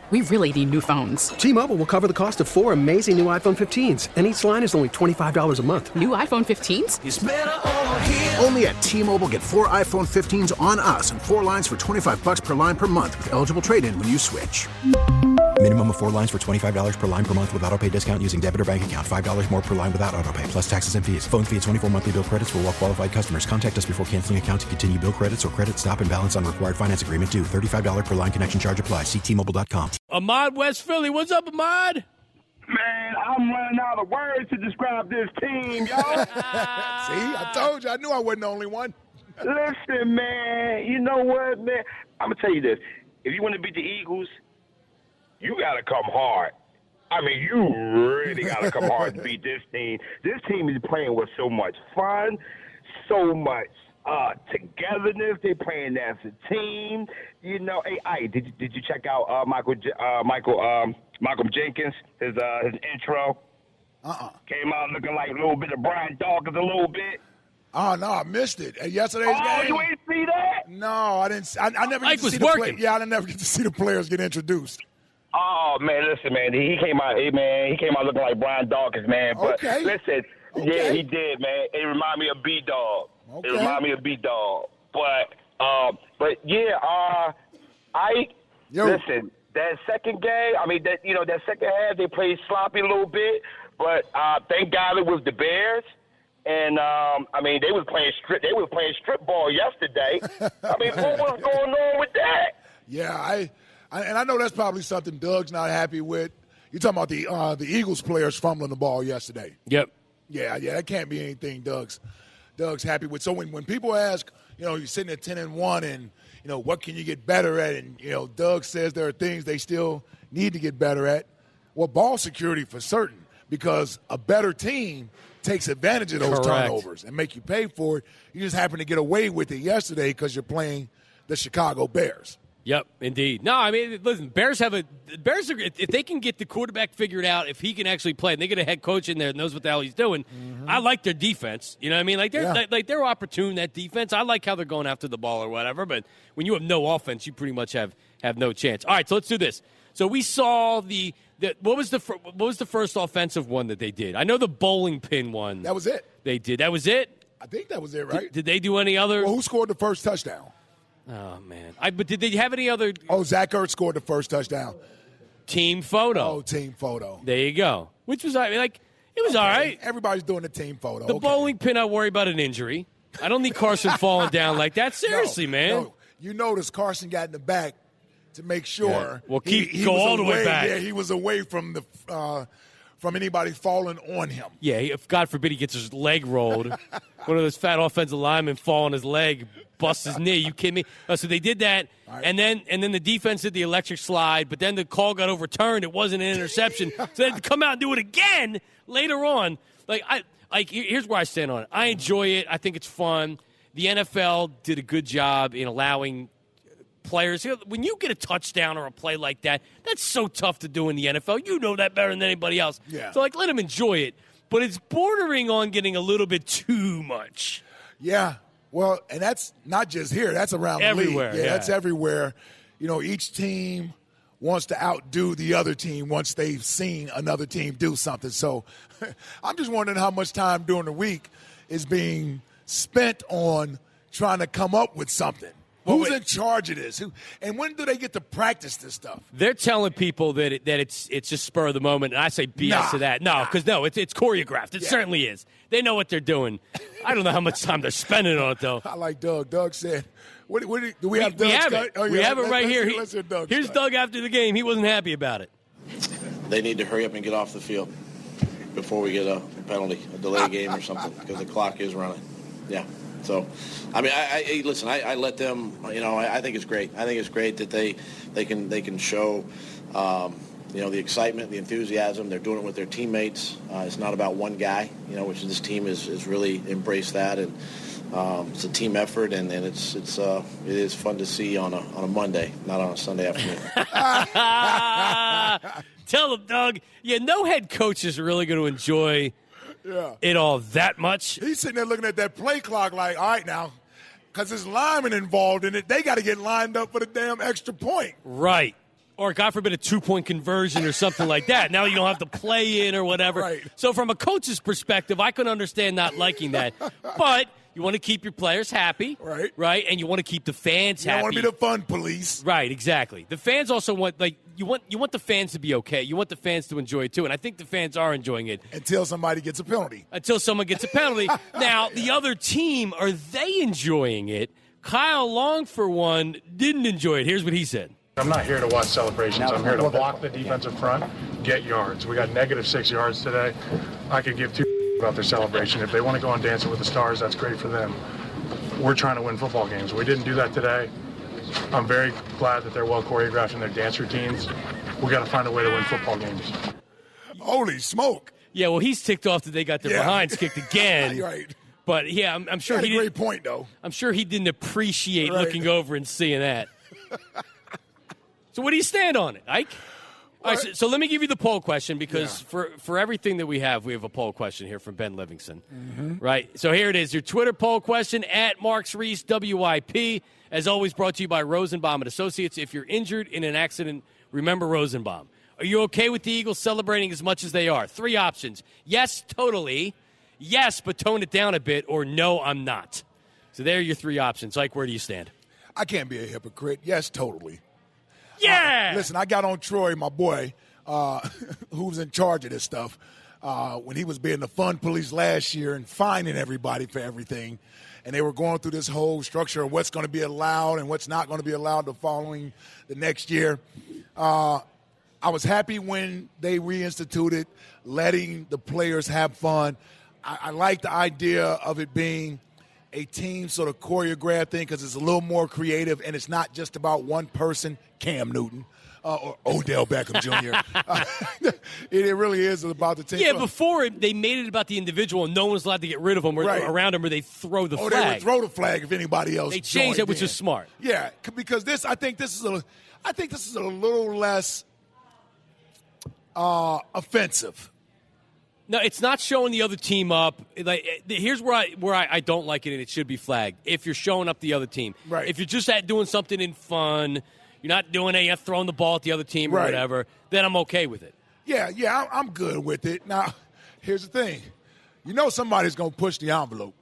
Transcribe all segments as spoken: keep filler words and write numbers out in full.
we really need new phones. T-Mobile will cover the cost of four amazing new iPhone fifteens, and each line is only twenty-five dollars a month. New iPhone fifteens? It's better over here. Only at T-Mobile, get four iPhone fifteens on us and four lines for twenty-five dollars per line per month with eligible trade-in when you switch. Minimum of four lines for twenty-five dollars per line per month with autopay discount using debit or bank account. five dollars more per line without autopay, plus taxes and fees. Phone fee at twenty-four monthly bill credits for well-qualified customers. Contact us before canceling account to continue bill credits or credit stop and balance on required finance agreement due. thirty-five dollars per line connection charge applies. See T Mobile dot com. Ahmad, West Philly. What's up, Ahmad? Man, I'm running out of words to describe this team, y'all. See, I told you. I knew I wasn't the only one. Listen, man, you know what, man? I'm going to tell you this. If you want to beat the Eagles, you got to come hard. I mean, you really got to come hard to beat this team. This team is playing with so much fun, so much uh, togetherness. They're playing as a team. You know, hey, I, did you, did you check out uh, Michael uh, Michael um, Malcolm Jenkins, his uh, his intro? Uh-uh. Came out looking like a little bit of Brian Dawkins, a little bit. Oh, no, I missed it. At yesterday's oh, game. you ain't see that? No, I didn't. I, I never Mike get to was see the working. play. Yeah, I didn't never get to see the players get introduced. Oh, man, listen, man. He came out, hey, man, he came out looking like Brian Dawkins, man. But Okay. listen, Okay. yeah, he did, man. It reminded me of B-Dog. Okay. It reminded me of B-Dog. But, um, but yeah, uh, I, Yo. listen, that second game, I mean, that you know, that second half, they played sloppy a little bit. But uh, thank God it was the Bears. And, um, I mean, they was playing strip. They was playing strip ball yesterday. I mean, what was going on with that? Yeah, I, I and I know that's probably something Doug's not happy with. You're talking about the uh, the Eagles players fumbling the ball yesterday. Yep. Yeah, yeah, that can't be anything Doug's Doug's happy with. So when, when people ask, you know, you're sitting at ten and one, and you know, what can you get better at? And you know, Doug says there are things they still need to get better at. Well, ball security for certain, because a better team takes advantage of those Correct. turnovers and make you pay for it. You just happen to get away with it yesterday because you're playing the Chicago Bears. Yep, indeed. No, I mean, listen, Bears have a Bears are, if they can get the quarterback figured out, if he can actually play, and they get a head coach in there that knows what the hell he's doing. Mm-hmm. I like their defense. You know what I mean? Like they're Yeah. like they're opportune, that defense. I like how they're going after the ball or whatever. But when you have no offense, you pretty much have have no chance. All right, so let's do this. So we saw the, the what was the fir- what was the first offensive one that they did? I know the bowling pin one. That was it. They did. That was it. I think that was it, right? Did, did they do any other? Well, who scored the first touchdown? Oh man! I but did they have any other Oh, Zach Ertz scored the first touchdown. team photo? Oh, team photo. There you go. Which was I mean, like it was all right. Everybody's doing the team photo. The okay. bowling pin, I worry about an injury. I don't need Carson falling down like that. Seriously, No, man. no. You notice Carson got in the back to make sure. Yeah. Well, he- keep- he go was all the way away- back. Yeah, he was away from the uh, from anybody falling on him. Yeah, if God forbid he gets his leg rolled, one of those fat offensive linemen fall on his leg, busts his knee. You kidding me? Uh, so they did that, right. and then and then the defense did the electric slide, but then the call got overturned. It wasn't an interception, so they had to come out and do it again later on. Like I like here- here's where I stand on it. I enjoy it. I think it's fun. The N F L did a good job in allowing players. You know, when you get a touchdown or a play like that, that's so tough to do in the N F L. You know that better than anybody else. Yeah. So, like, let them enjoy it. But it's bordering on getting a little bit too much. Yeah. Well, and that's not just here. That's around Everywhere, the league. Yeah, yeah. that's everywhere. You know, each team wants to outdo the other team once they've seen another team do something. So I'm just wondering how much time during the week is being spent on trying to come up with something. Well, Who's wait. in charge of this? Who, and when do they get to practice this stuff? They're telling people that it, that it's it's just spur of the moment, and I say B S Nah, to that. No, because no, it's it's choreographed. It Yeah. certainly is. They know what they're doing. I don't know how much time they're spending on it, though. I like Doug. Doug said, what, what, do we have we Doug's have cut? it. Oh, yeah, we have it let- right let's here. hear- He- let's hear Doug's here's cut. Doug after the game. He wasn't happy about it. They need to hurry up and get off the field before we get a penalty, a delay game or something, because the clock is running. Yeah. So, I mean, I, I listen. I, I let them. You know, I, I think it's great. I think it's great that they they can they can show, um, you know, the excitement, the enthusiasm. They're doing it with their teammates. Uh, it's not about one guy. You know, which this team is is really embraced that, and um, it's a team effort, and, and it's it's uh, it is fun to see on a on a Monday, not on a Sunday afternoon. Tell them, Doug. Yeah, no head coach is really going to enjoy Yeah. it all that much. He's sitting there looking at that play clock like, all right now, because there's linemen involved in it, they got to get lined up for the damn extra point. Right. Or, God forbid, a two-point conversion or something like that. Now you don't have to play in or whatever. Right. So from a coach's perspective, I can understand not liking that. But you want to keep your players happy. Right. Right? And you want to keep the fans You happy. don't want to be the fun police. Right, exactly. The fans also want, like, you want you want the fans to be okay. You want the fans to enjoy it, too. And I think the fans are enjoying it. Until somebody gets a penalty. Until someone gets a penalty. Now, the other team, are they enjoying it? Kyle Long, for one, didn't enjoy it. Here's what he said. I'm not here to watch celebrations. I'm here to block the defensive front, get yards. We got negative six yards today. I could give two about their celebration. If they want to go on Dancing with the Stars, that's great for them. We're trying to win football games. We didn't do that today. I'm very glad that they're well choreographed in their dance routines. We got to find a way to win football games. Holy smoke. Yeah, well, he's ticked off that they got their Yeah. behinds kicked again. Right. But, yeah, I'm, I'm sure He he had a didn't. great point, though. I'm sure he didn't appreciate Right. looking over and seeing that. So what do you stand on it, Ike? All right, so, so let me give you the poll question because Yeah. for, for everything that we have, we have a poll question here from Ben Livingston. Mm-hmm. Right? So here it is, your Twitter poll question at Marks Reese W I P. As always, brought to you by Rosenbaum and Associates. If you're injured in an accident, remember Rosenbaum. Are you okay with the Eagles celebrating as much as they are? Three options. Yes, totally. Yes, but tone it down a bit. Or no, I'm not. So there are your three options. Ike, where do you stand? I can't be a hypocrite. Yes, totally. Yeah! Uh, listen, I got on Troy, my boy, uh, who's in charge of this stuff, uh, when he was being the fun police last year and fining everybody for everything. And they were going through this whole structure of what's going to be allowed and what's not going to be allowed the following the next year. Uh, I was happy when they reinstituted letting the players have fun. I, I like the idea of it being a team sort of choreographed thing because it's a little more creative and it's not just about one person, Cam Newton, uh, or Odell Beckham Junior Uh, it, it really is about the team. Yeah, before it, they made it about the individual, and no one's allowed to get rid of them or Right. around them, or they throw the Oh, flag. they would throw the flag if anybody else. They changed joined it, which in. is smart. Yeah, c- because this, I think this is a, I think this is a little less uh, offensive. No, it's not showing the other team up. Like, here's where I where I, I don't like it, and it should be flagged. If you're showing up the other team, Right. If you're just at doing something in fun, you're not doing it, you're not throwing the ball at the other team or Right. whatever, then I'm okay with it. Yeah, yeah, I- I'm good with it. Now, here's the thing. You know somebody's going to push the envelope.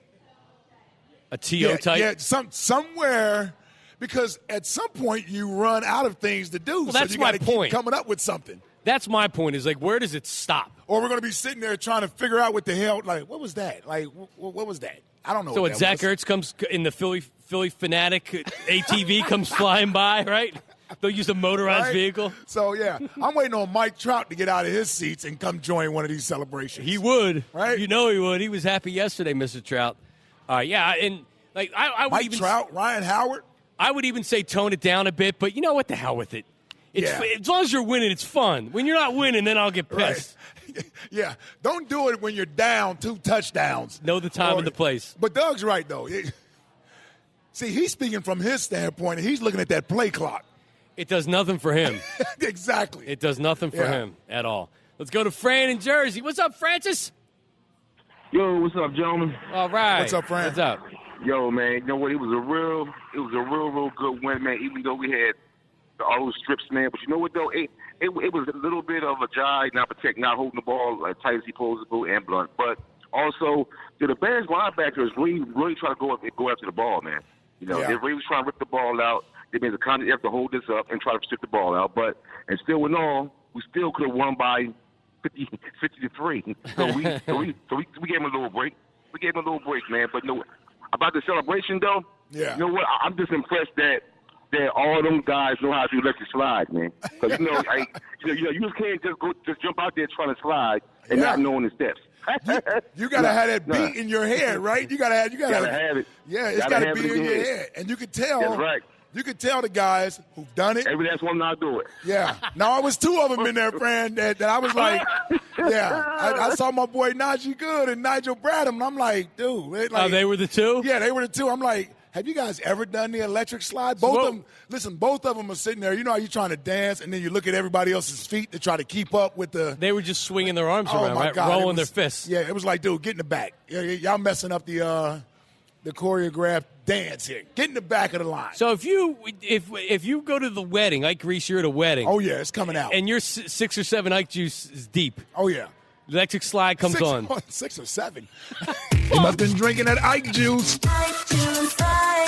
A T O yeah, type. Yeah, some, somewhere, because at some point you run out of things to do. Well, so that's you my gotta keep point. coming up with something. That's my point. Is like, where does it stop? Or we're going to be sitting there trying to figure out what the hell, like, what was that? Like, wh- what was that? I don't know So what when that Zach was. Ertz comes in the Philly Philly Fanatic A T V comes flying by, right? They'll use a motorized Right? vehicle. So, yeah, I'm waiting on Mike Trout to get out of his seats and come join one of these celebrations. He would, Right? You know he would. He was happy yesterday, Mister Trout. Uh, yeah, and like I, I would Mike even Trout, Ryan Howard. I would even say tone it down a bit, but you know what? The hell with it. It's, Yeah. As long as you're winning, it's fun. When you're not winning, then I'll get pissed. Right. Yeah, don't do it when you're down two touchdowns. Know the time Or- and the place. But Doug's right, though. It- See, he's speaking from his standpoint, and he's looking at that play clock. It does nothing for him. Exactly. It does nothing for Yeah. him at all. Let's go to Fran in Jersey. What's up, Francis? Yo, what's up, gentlemen? All right. What's up, Fran? What's up? Yo, man, you know what? It was a real, it was a real, real good win, man. Even though we had all those strips, man. But you know what, though? It it, it was a little bit of a jive, not protect, not holding the ball as tight as he supposed to and blunt. But also, the Bears linebackers really, really try to go up, go after the ball, man. You know, Yeah. they really was trying to rip the ball out. They made a conscious effort to hold this up and try to strip the ball out. But and still, with all, we still could have won by fifty, fifty to three. So we, so we, so we, we gave him a little break. We gave him a little break, man. But no, about the celebration though, Yeah. you know what? I- I'm just impressed that that all them guys know how to electric slide, man. Because you know, I, you know, you know, you just can't just go just jump out there trying to slide and Yeah. not knowing the steps. You, you gotta Nah, have that nah. beat in your head, right? You gotta have. You gotta, Gotta have it. Yeah, it's Gotta gotta, have be it in in your your head, head. and you can tell. That's right. You can tell the guys who've done it. Every last one now do it. Yeah. No, it was two of them in there, friend, that, that I was like, yeah. I, I saw my boy Najee Good and Nigel Bradham, and I'm like, dude. It, like, Oh, they were the two? Yeah, they were the two. I'm like, have you guys ever done the electric slide? Both Whoa. of them, listen, both of them are sitting there. You know how you're trying to dance, and then you look at everybody else's feet to try to keep up with the. They were just swinging their arms Oh, around, my right? God. It Rolling was- their fists. Yeah, it was like, dude, get in the back. Y- y- Y'all messing up the uh, the choreographed dance here. Get in the back of the line. So if you if if you go to the wedding, Ike Reese, you're at a wedding. Oh, yeah, it's coming out. And your six or seven Ike juice is deep. Oh, yeah. The electric slide comes six, on. Oh, six or seven. He must have been drinking that Ike juice. Ike juice,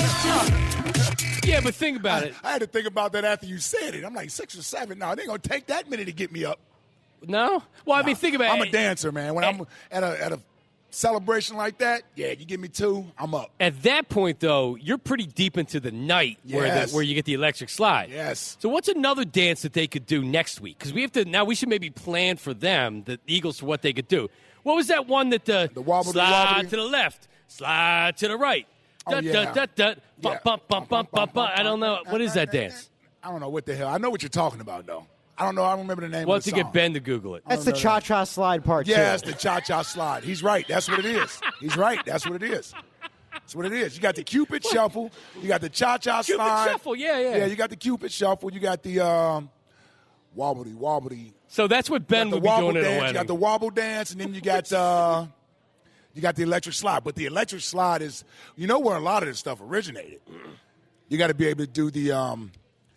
Ike juice. Yeah, but think about I, it. I had to think about that after you said it. I'm like, six or seven? No, it ain't going to take that many to get me up. No? Well, I no, mean, think about I'm it. a dancer, man. When I'm at a at a celebration like that, yeah, you give me two, I'm up. At that point, though, you're pretty deep into the night where Yes. the, where you get the electric slide. Yes. So what's another dance that they could do next week? Because we have to now. We should maybe plan for them, the Eagles, for what they could do. What was that one that the, the wobble slide wobble to the left, slide to the right? Oh, Dut, yeah. dut, dut, dut, Yeah. bump, bump, bump, bump, bump. I don't know. What is that dance? I don't know what the hell. I know what you're talking about, though. I don't know. I don't remember the name We'll of have the to song. get Ben to Google it. That's the cha-cha slide part, Yeah, too. it's the cha-cha slide. He's right. That's what it is. He's right. That's what it is. That's what it is. You got the Cupid shuffle. You got the cha-cha Cupid slide. shuffle, yeah, yeah. Yeah, you got the Cupid shuffle. You got the um, wobbly, wobbly. So that's what Ben You got would the be wobble doing at a dance. wedding. You got the wobble dance, and then you got uh, you got the electric slide. But the electric slide is, you know, where a lot of this stuff originated. You got to be able to do the um,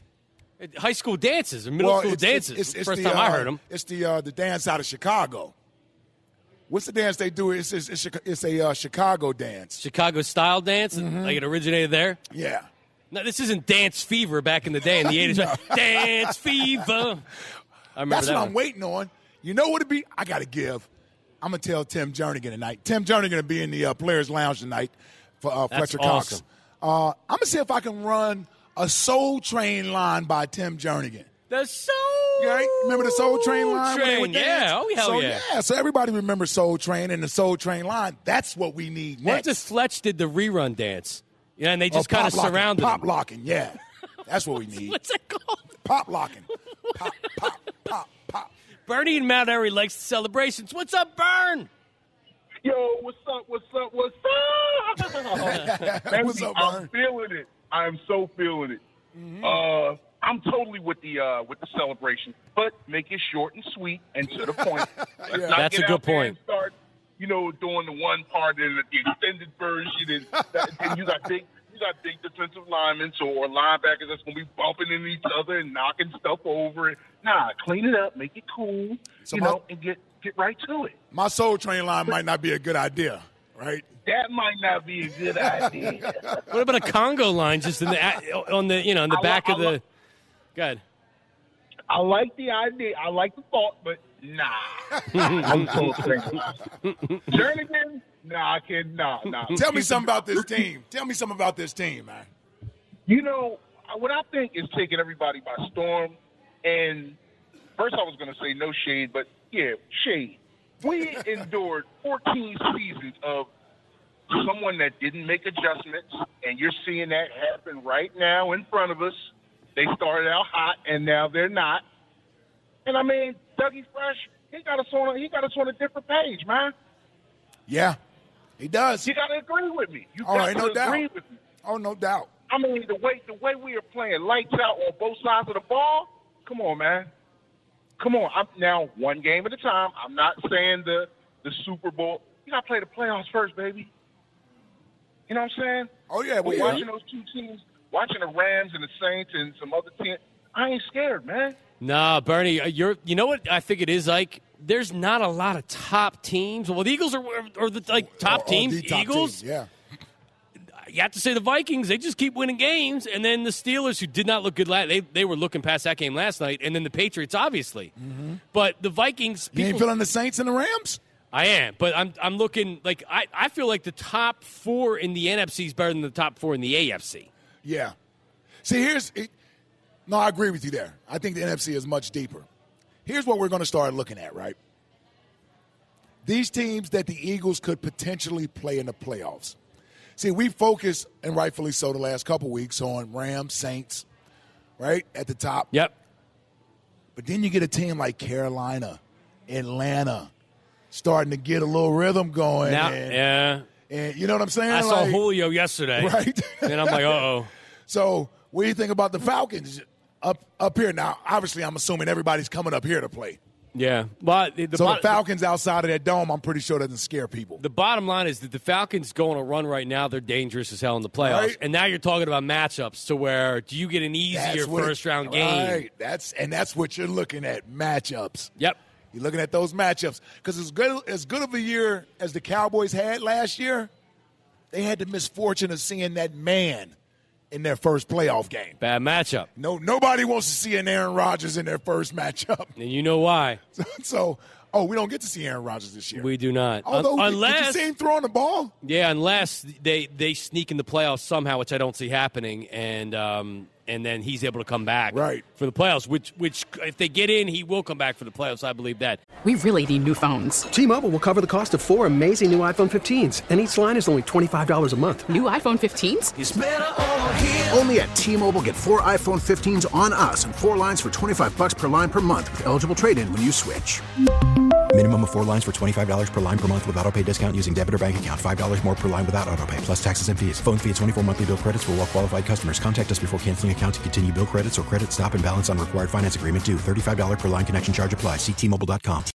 high school dances or middle well, school it's, dances. It's, it's, it's First the, time uh, I heard them. It's the uh, the dance out of Chicago. What's the dance they do? It's it's, it's, it's a uh, Chicago dance. Chicago style dance, Mm-hmm. like it originated there. Yeah. No, this isn't Dance Fever back in the day in the eighties. No. Dance Fever. I remember That's that what one. I'm waiting on. You know what it be? I got to give. I'm going to tell Tim Jernigan tonight. Tim Jernigan will be in the uh, Players Lounge tonight for uh, That's Fletcher awesome. Cox. Uh, I'm going to see if I can run a Soul Train line by Tim Jernigan. The Soul Right? Remember the Soul Train line? when they Train, would yeah. dance? Oh, hell so, yeah. So everybody remembers Soul Train and the Soul Train line. That's what we need What next. if Fletch did the rerun dance? Yeah, and they just Oh, kind of pop locking. surrounded Pop him. locking, yeah. That's what we need. What's that called? Pop locking. Pop, pop, pop, pop. Bernie in Mount Airy likes the celebrations. What's up, Bern? Yo, what's up, what's up, what's up? Man, What's up, I'm Byron? feeling it. I am so feeling it. Mm-hmm. Uh, I'm totally with the uh, with the celebration, but make it short and sweet and to the point. Let's Yeah. not That's get a good out there point. and Start, you know, doing the one part and the extended version, and that, then you got big, you got big defensive linemen or linebackers that's gonna be bumping into each other and knocking stuff over. Nah, clean it up, make it cool, So you my- know, and get get right to it. My Soul Train line might not be a good idea, right? That might not be a good idea. What about a Congo line just in the on the you know in the I back li- of I the? li- Go ahead. I like the idea. I like the thought, but nah. I'm so Jernigan? Nah, I can't. Nah, nah. Tell me something about this team. Tell me something about this team, man. You know, what I think is taking everybody by storm. And first I was going to say no shade, but yeah, shade. We endured fourteen seasons of someone that didn't make adjustments, and you're seeing that happen right now in front of us. They started out hot, and now they're not. And I mean, Dougie Fresh, he got us on. A, he got us on a different page, man. Yeah, he does. You got to agree with me. You All got right, to no agree doubt. with me. Oh, no doubt. I mean, the way the way we are playing lights out on both sides of the ball. Come on, man. Come on. I'm now one game at a time. I'm not saying the the Super Bowl. You got to play the playoffs first, baby. You know what I'm saying? Oh, yeah, But we watching those two teams, watching the Rams and the Saints and some other teams, I ain't scared, man. Nah, Bernie, you're. You know what I think it is like. There's not a lot of top teams. Well, the Eagles are, are the like top Or- or teams. the top Eagles. team, yeah. You have to say the Vikings. They just keep winning games, and then the Steelers, who did not look good last, they they were looking past that game last night, and then the Patriots, obviously. Mm-hmm. But the Vikings. You ain't people- feeling the Saints and the Rams? I am, but I'm I'm looking like I, I feel like the top four in the N F C is better than the top four in the A F C. Yeah. See, here's it, no, I agree with you there. I think the N F C is much deeper. Here's what we're going to start looking at, right? These teams that the Eagles could potentially play in the playoffs. See, we focus, and rightfully so, the last couple weeks on Rams, Saints, right, at the top. Yep. But then you get a team like Carolina, Atlanta, starting to get a little rhythm going. Now, and, yeah. and you know what I'm saying? I saw Like, Julio yesterday, right? And I'm like, uh oh. So, what do you think about the Falcons up up here? Now, obviously, I'm assuming everybody's coming up here to play. Yeah. Well, the, the so bo- the Falcons outside of that dome, I'm pretty sure doesn't scare people. The bottom line is that the Falcons go on a run right now. They're dangerous as hell in the playoffs. Right. And now you're talking about matchups to where do you get an easier first-round game? Right. That's, and that's what you're looking at, matchups. Yep. You're looking at those matchups. Because as good, as good of a year as the Cowboys had last year, they had the misfortune of seeing that man in their first playoff game. Bad matchup. No, nobody wants to see an Aaron Rodgers in their first matchup. And you know why. So, so oh, we don't get to see Aaron Rodgers this year. We do not. Although, Un- did, unless, did you see him throwing the ball? Yeah, unless they, they sneak in the playoffs somehow, which I don't see happening, and um, and then he's able to come back right. for the playoffs, which, which if they get in, he will come back for the playoffs. I believe that. We really need new phones. T-Mobile will cover the cost of four amazing new iPhone fifteens, and each line is only twenty-five dollars a month. New iPhone fifteens? It's better over here. Only at T-Mobile, get four iPhone fifteens on us and four lines for twenty-five bucks per line per month with eligible trade-in when you switch. Minimum of four lines for twenty-five dollars per line per month with autopay discount using debit or bank account. five dollars more per line without autopay, plus taxes and fees. Phone fee at twenty-four monthly bill credits for well-qualified customers. Contact us before canceling account to continue bill credits or credit stop and balance on required finance agreement due. thirty-five dollars per line connection charge applies. See T Mobile dot com.